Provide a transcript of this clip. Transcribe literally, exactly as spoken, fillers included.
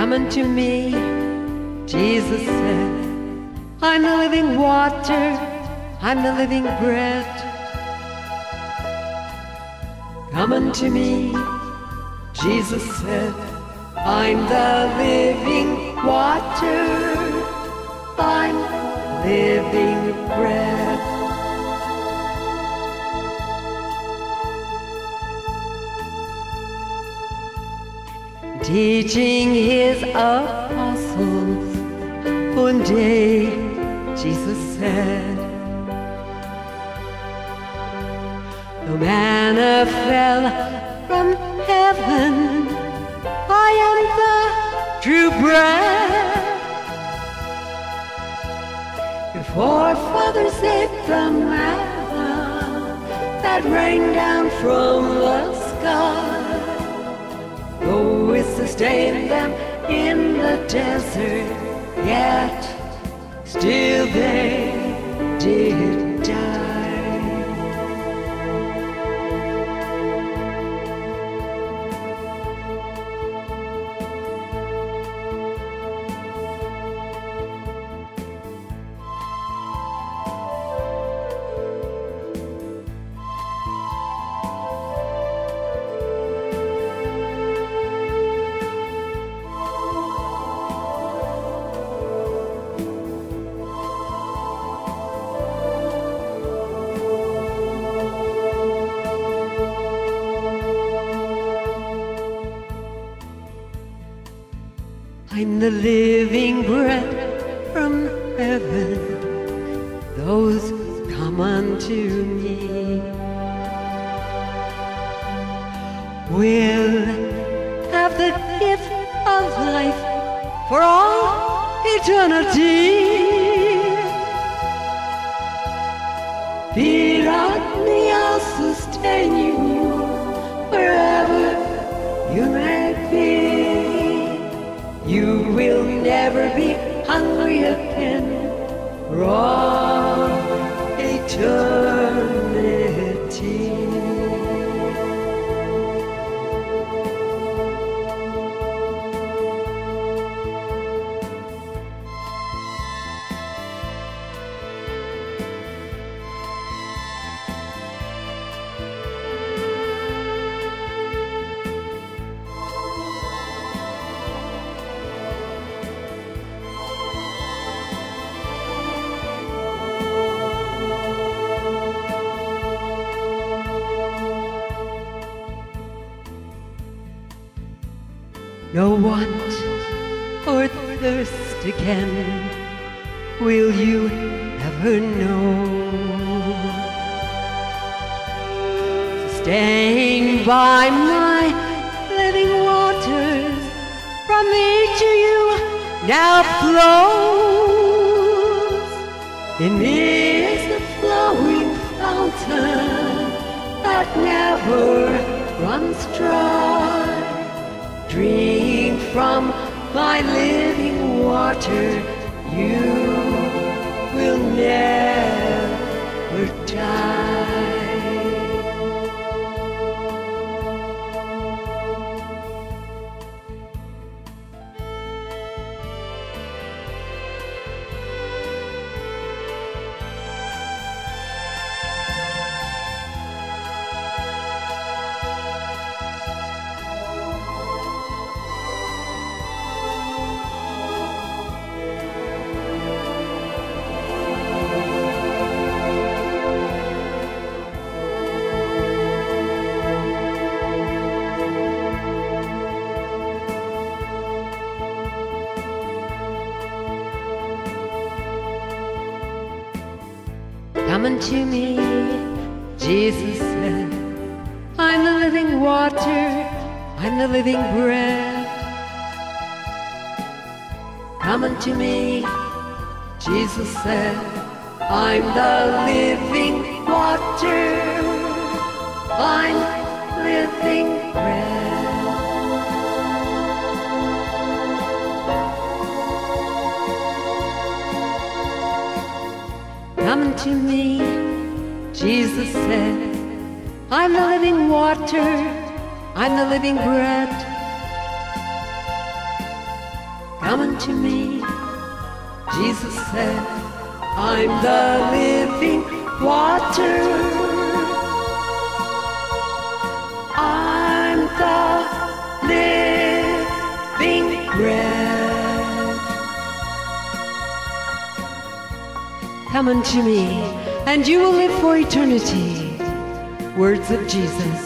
Come unto me, Jesus said, I'm the living water, I'm the living bread. Come unto me, Jesus said, I'm the living water, I'm living bread. Teaching his apostles, one day Jesus said, no manna fell from heaven, I am the true bread. Your forefathers ate the manna that rained down from the sky, though it sustained them in the desert, yet still they did die. I'm the living bread from heaven. Those come unto me will have the gift of life for all eternity. Fear on me, I'll sustain you wherever you may be. You will never be hungry again for all eternity. No want or thirst again will you ever know, sustained by my living waters, from me to you now flows. In me is the flowing fountain that never runs dry. Drink from my living water, you will never die. Come unto me, Jesus said, I'm the living water, I'm the living bread. Come unto me, Jesus said, I'm the living water, I'm living bread. Come unto me, Jesus said, I'm the living water, I'm the living bread. come unto me. Jesus said, I'm the living water. I'm the living bread. Come unto me, and you will live for eternity. Words of Jesus.